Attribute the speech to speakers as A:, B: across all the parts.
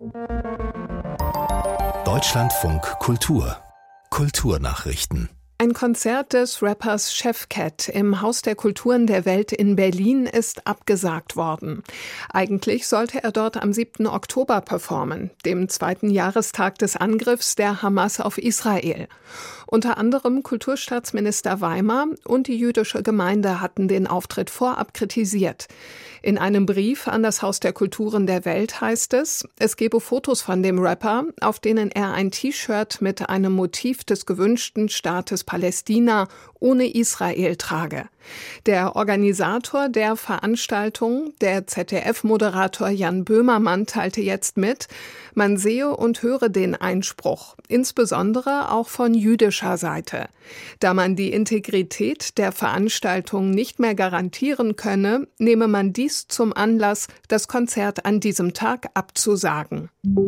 A: Deutschlandfunk Kultur. Kulturnachrichten.
B: Ein Konzert des Rappers Chef Cat im Haus der Kulturen der Welt in Berlin ist abgesagt worden. Eigentlich sollte er dort am 7. Oktober performen, dem 2. Jahrestag des Angriffs der Hamas auf Israel. Unter anderem Kulturstaatsminister Weimar und die jüdische Gemeinde hatten den Auftritt vorab kritisiert. In einem Brief an das Haus der Kulturen der Welt heißt es gebe Fotos von dem Rapper, auf denen er ein T-Shirt mit einem Motiv des gewünschten Staates Palästina ohne Israel trage. Der Organisator der Veranstaltung, der ZDF-Moderator Jan Böhmermann, teilte jetzt mit, man sehe und höre den Einspruch, insbesondere auch von jüdischer Seite. Da man die Integrität der Veranstaltung nicht mehr garantieren könne, nehme man dies zum Anlass, das Konzert an diesem Tag abzusagen.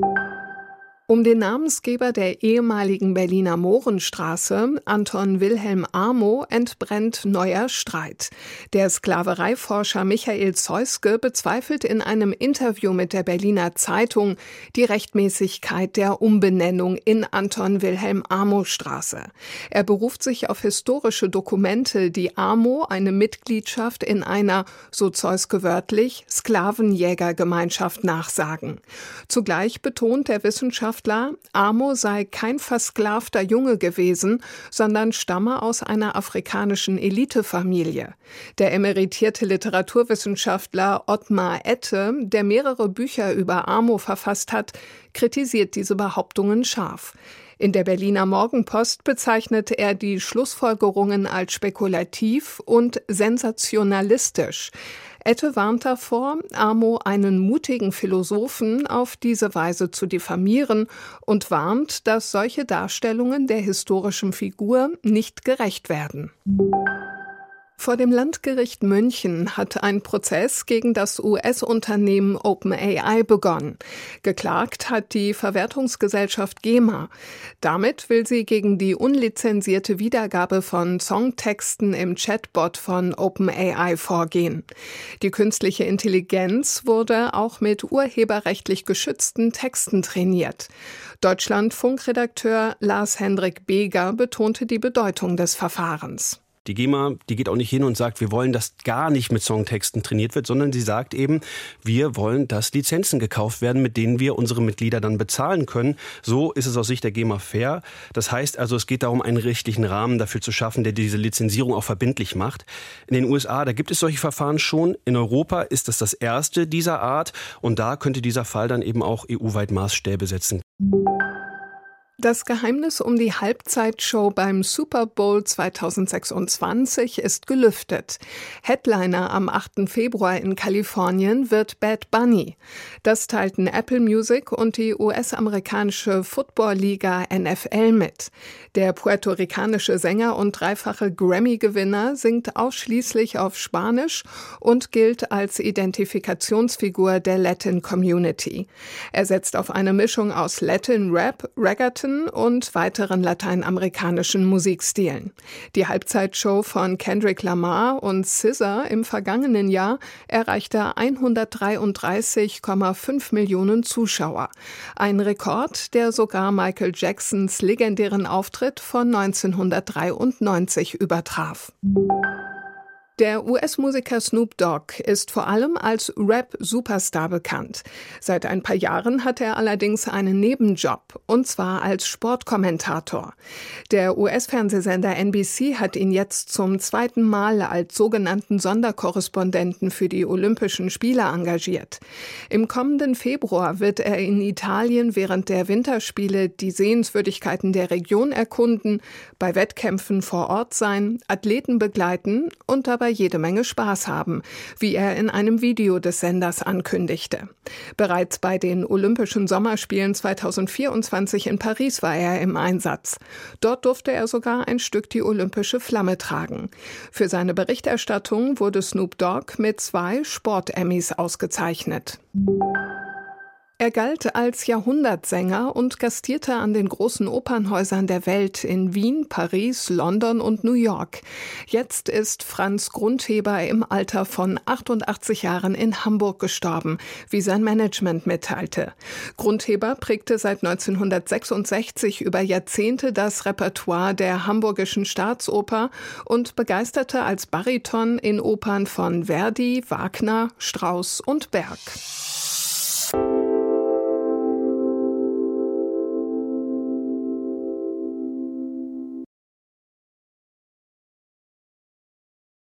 B: Um den Namensgeber der ehemaligen Berliner Mohrenstraße, Anton Wilhelm Amo, entbrennt neuer Streit. Der Sklavereiforscher Michael Zeuske bezweifelt in einem Interview mit der Berliner Zeitung die Rechtmäßigkeit der Umbenennung in Anton Wilhelm Amo Straße. Er beruft sich auf historische Dokumente, die Amo eine Mitgliedschaft in einer, so Zeuske wörtlich, Sklavenjägergemeinschaft nachsagen. Zugleich betont der Wissenschaftler, Amo sei kein versklavter Junge gewesen, sondern stamme aus einer afrikanischen Elitefamilie. Der emeritierte Literaturwissenschaftler Ottmar Ette, der mehrere Bücher über Amo verfasst hat, kritisiert diese Behauptungen scharf. In der Berliner Morgenpost bezeichnete er die Schlussfolgerungen als spekulativ und sensationalistisch. Ette warnt davor, Amo, einen mutigen Philosophen, auf diese Weise zu diffamieren und warnt, dass solche Darstellungen der historischen Figur nicht gerecht werden. Vor dem Landgericht München hat ein Prozess gegen das US-Unternehmen OpenAI begonnen. Geklagt hat die Verwertungsgesellschaft GEMA. Damit will sie gegen die unlizenzierte Wiedergabe von Songtexten im Chatbot von OpenAI vorgehen. Die künstliche Intelligenz wurde auch mit urheberrechtlich geschützten Texten trainiert. Deutschlandfunk-Redakteur Lars-Hendrik Beger betonte die Bedeutung des Verfahrens.
C: Die GEMA, die geht auch nicht hin und sagt, wir wollen, dass gar nicht mit Songtexten trainiert wird, sondern sie sagt eben, wir wollen, dass Lizenzen gekauft werden, mit denen wir unsere Mitglieder dann bezahlen können. So ist es aus Sicht der GEMA fair. Das heißt also, es geht darum, einen rechtlichen Rahmen dafür zu schaffen, der diese Lizenzierung auch verbindlich macht. In den USA, da gibt es solche Verfahren schon. In Europa ist das erste dieser Art. Und da könnte dieser Fall dann eben auch EU-weit Maßstäbe setzen.
B: Das Geheimnis um die Halbzeitshow beim Super Bowl 2026 ist gelüftet. Headliner am 8. Februar in Kalifornien wird Bad Bunny. Das teilten Apple Music und die US-amerikanische Football-Liga NFL mit. Der puerto-ricanische Sänger und dreifache Grammy-Gewinner singt ausschließlich auf Spanisch und gilt als Identifikationsfigur der Latin-Community. Er setzt auf eine Mischung aus Latin-Rap, Reggaeton und weiteren lateinamerikanischen Musikstilen. Die Halbzeitshow von Kendrick Lamar und SZA im vergangenen Jahr erreichte 133,5 Millionen Zuschauer. Ein Rekord, der sogar Michael Jacksons legendären Auftritt von 1993 übertraf. Der US-Musiker Snoop Dogg ist vor allem als Rap-Superstar bekannt. Seit ein paar Jahren hat er allerdings einen Nebenjob, und zwar als Sportkommentator. Der US-Fernsehsender NBC hat ihn jetzt zum 2. Mal als sogenannten Sonderkorrespondenten für die Olympischen Spiele engagiert. Im kommenden Februar wird er in Italien während der Winterspiele die Sehenswürdigkeiten der Region erkunden, bei Wettkämpfen vor Ort sein, Athleten begleiten und dabei jede Menge Spaß haben, wie er in einem Video des Senders ankündigte. Bereits bei den Olympischen Sommerspielen 2024 in Paris war er im Einsatz. Dort durfte er sogar ein Stück die olympische Flamme tragen. Für seine Berichterstattung wurde Snoop Dogg mit 2 Sport-Emmys ausgezeichnet. Er galt als Jahrhundertsänger und gastierte an den großen Opernhäusern der Welt in Wien, Paris, London und New York. Jetzt ist Franz Grundheber im Alter von 88 Jahren in Hamburg gestorben, wie sein Management mitteilte. Grundheber prägte seit 1966 über Jahrzehnte das Repertoire der Hamburgischen Staatsoper und begeisterte als Bariton in Opern von Verdi, Wagner, Strauss und Berg.